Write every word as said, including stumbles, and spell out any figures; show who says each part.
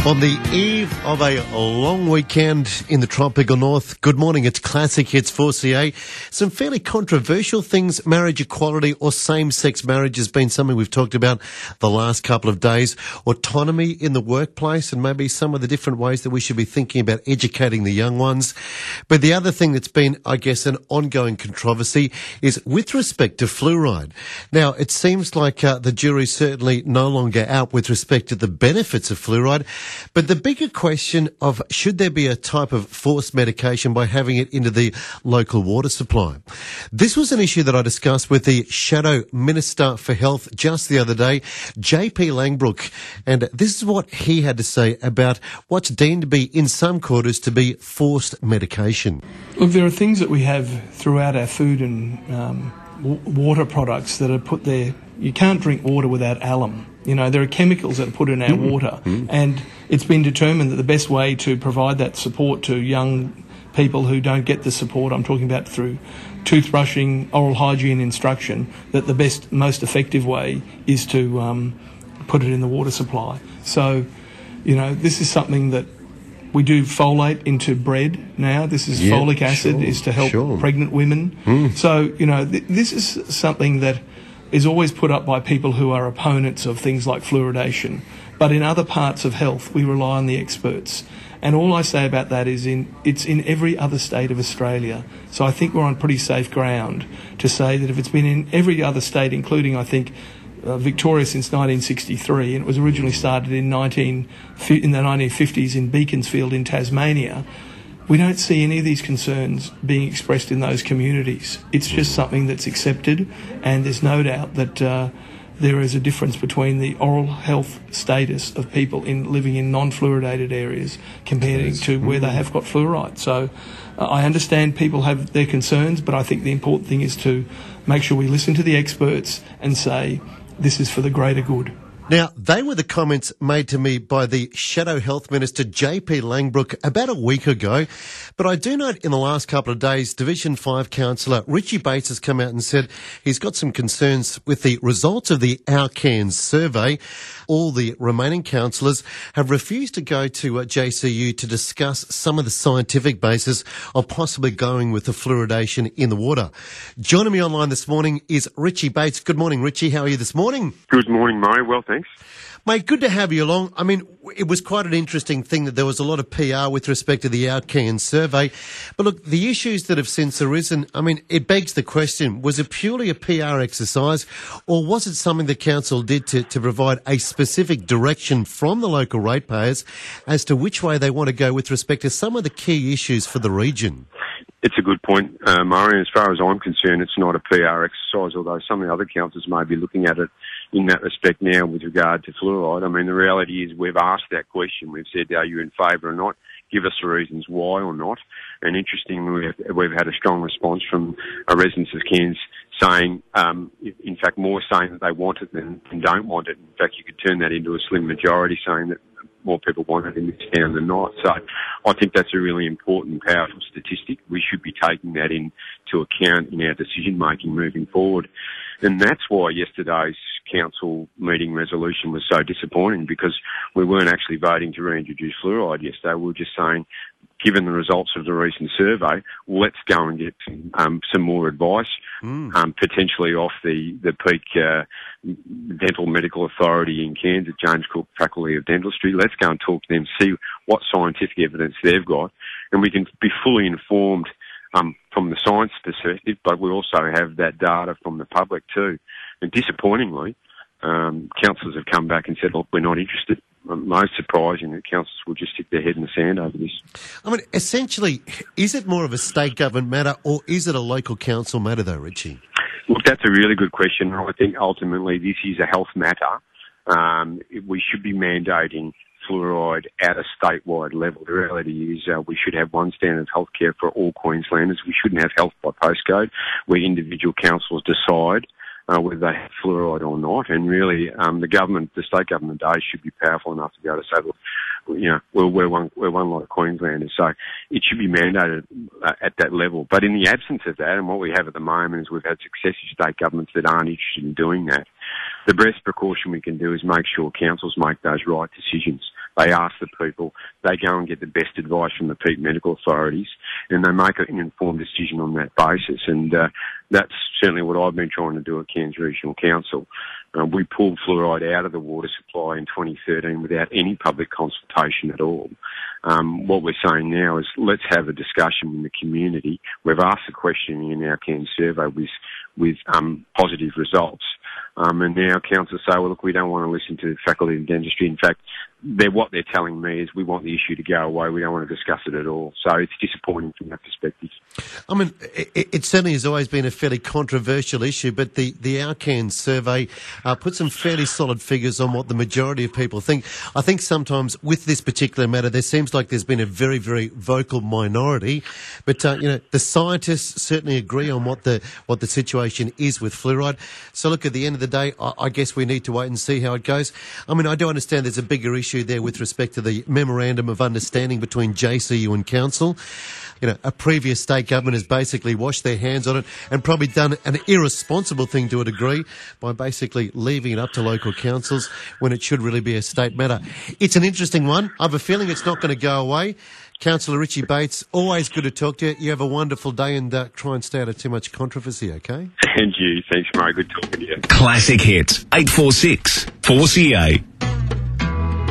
Speaker 1: On the eve of a long weekend in the tropical north, good morning, it's Classic Hits four C A. Some fairly controversial things, marriage equality or same-sex marriage has been something we've talked about the last couple of days. Autonomy in the workplace and maybe some of the different ways that we should be thinking about educating the young ones. But the other thing that's been, I guess, an ongoing controversy is with respect to fluoride. Now, it seems like uh, the jury's certainly no longer out with respect to the benefits of fluoride. But the bigger question of should there be a type of forced medication by having it into the local water supply? This was an issue that I discussed with the Shadow Minister for Health just the other day, J P Langbroek, and this is what he had to say about what's deemed to be, in some quarters, to be forced medication.
Speaker 2: Look, there are things that we have throughout our food and um, w- water products that are put there. You can't drink water without alum. You know, there are chemicals that are put in our mm. water, mm. and it's been determined that the best way to provide that support to young people who don't get the support, I'm talking about through toothbrushing, oral hygiene instruction, that the best, most effective way is to um, put it in the water supply. So, you know, this is something that we do folate into bread now. This is yeah, folic acid, sure, is to help sure. pregnant women. Mm. So, you know, th- this is something that is always put up by people who are opponents of things like fluoridation. But in other parts of health, we rely on the experts. And all I say about that is in it's in every other state of Australia. So I think we're on pretty safe ground to say that if it's been in every other state, including, I think, uh, Victoria since nineteen sixty-three, and it was originally started in, nineteen, in the nineteen fifties in Beaconsfield in Tasmania, we don't see any of these concerns being expressed in those communities. It's just something that's accepted, and there's no doubt that uh, there is a difference between the oral health status of people in living in non-fluoridated areas compared to where they have got fluoride. So uh, I understand people have their concerns, but I think the important thing is to make sure we listen to the experts and say this is for the greater good.
Speaker 1: Now, they were the comments made to me by the Shadow Health Minister, J P Langbroek, about a week ago. But I do note in the last couple of days, Division five Councillor Richie Bates has come out and said he's got some concerns with the results of the Our Cairns survey. All the remaining councillors have refused to go to uh, J C U to discuss some of the scientific basis of possibly going with the fluoridation in the water. Joining me online this morning is Richie Bates. Good morning, Richie. How are you this morning?
Speaker 3: Good morning, Murray. Well, thanks.
Speaker 1: Mate, good to have you along. I mean, it was quite an interesting thing that there was a lot of P R with respect to the Our Cairns survey. But look, the issues that have since arisen, I mean, it begs the question, was it purely a P R exercise, or was it something the council did to, to provide a specific direction from the local ratepayers as to which way they want to go with respect to some of the key issues for the region?
Speaker 3: It's a good point, uh, Murray. As far as I'm concerned, it's not a P R exercise, although some of the other councils may be looking at it in that respect now with regard to fluoride. I mean, the reality is we've asked that question. We've said, are you in favour or not? Give us the reasons why or not. And interestingly, we've, we've had a strong response from a residents of Cairns saying, um, in fact, more saying that they want it than, than don't want it. In fact, you could turn that into a slim majority saying that more people want it in this town than not. So I think that's a really important, powerful statistic. We should be taking that into account in our decision-making moving forward. And that's why yesterday's council meeting resolution was so disappointing, because we weren't actually voting to reintroduce fluoride yesterday. We were just saying, given the results of the recent survey, let's go and get um, some more advice, mm. um, potentially off the, the peak uh, Dental Medical Authority in Cairns, at James Cook Faculty of Dentistry. Let's go and talk to them, see what scientific evidence they've got, and we can be fully informed um, from the science perspective, but we also have that data from the public too. And disappointingly, um, councillors have come back and said, look, we're not interested. Most surprising that councillors will just stick their head in the sand over this.
Speaker 1: I mean, essentially, is it more of a state government matter, or is it a local council matter though, Richie?
Speaker 3: Look, that's a really good question. I think ultimately this is a health matter. Um, we should be mandating fluoride at a statewide level. The reality is uh, we should have one standard of healthcare for all Queenslanders. We shouldn't have health by postcode where individual councils decide Uh, whether they have fluoride or not. And really, um, the government, the state government days should be powerful enough to be able to say, look, you know, we're, we're one, we're one lot of Queenslanders. So it should be mandated uh, at that level. But in the absence of that, and what we have at the moment is we've had successive state governments that aren't interested in doing that. The best precaution we can do is make sure councils make those right decisions. they ask the people, they go and get the best advice from the Peak medical authorities, and they make an informed decision on that basis. And uh, that's certainly what I've been trying to do at Cairns Regional Council. Uh, we pulled fluoride out of the water supply in twenty thirteen without any public consultation at all. Um, what we're saying now is let's have a discussion in the community. We've asked the question in our Cairns survey with, with um, positive results. Um, and now councils say, well, look, we don't want to listen to the Faculty of Dentistry. In fact, they're, what they're telling me is we want the issue to go away. We don't want to discuss it at all. So it's disappointing from that perspective.
Speaker 1: I mean, it, it certainly has always been a fairly controversial issue, but the, the Our Cairns survey uh, put some fairly solid figures on what the majority of people think. I think sometimes with this particular matter, there seems like there's been a very, very vocal minority, but, uh, you know, the scientists certainly agree on what the, what the situation is with fluoride. So look, at the end of the day, I, I guess we need to wait and see how it goes. I mean, I do understand there's a bigger issue there with respect to the memorandum of understanding between J C U and council. You know, a previous state government has basically washed their hands on it and probably done an irresponsible thing to a degree by basically leaving it up to local councils when it should really be a state matter. It's an interesting one. I have a feeling it's not going to go away. Councillor Richie Bates, always good to talk to you. You have a wonderful day and uh, try and stay out of too much controversy, okay?
Speaker 3: And you. Thanks, Murray. Good talking to you.
Speaker 4: Classic Hits, eight four six, four C A.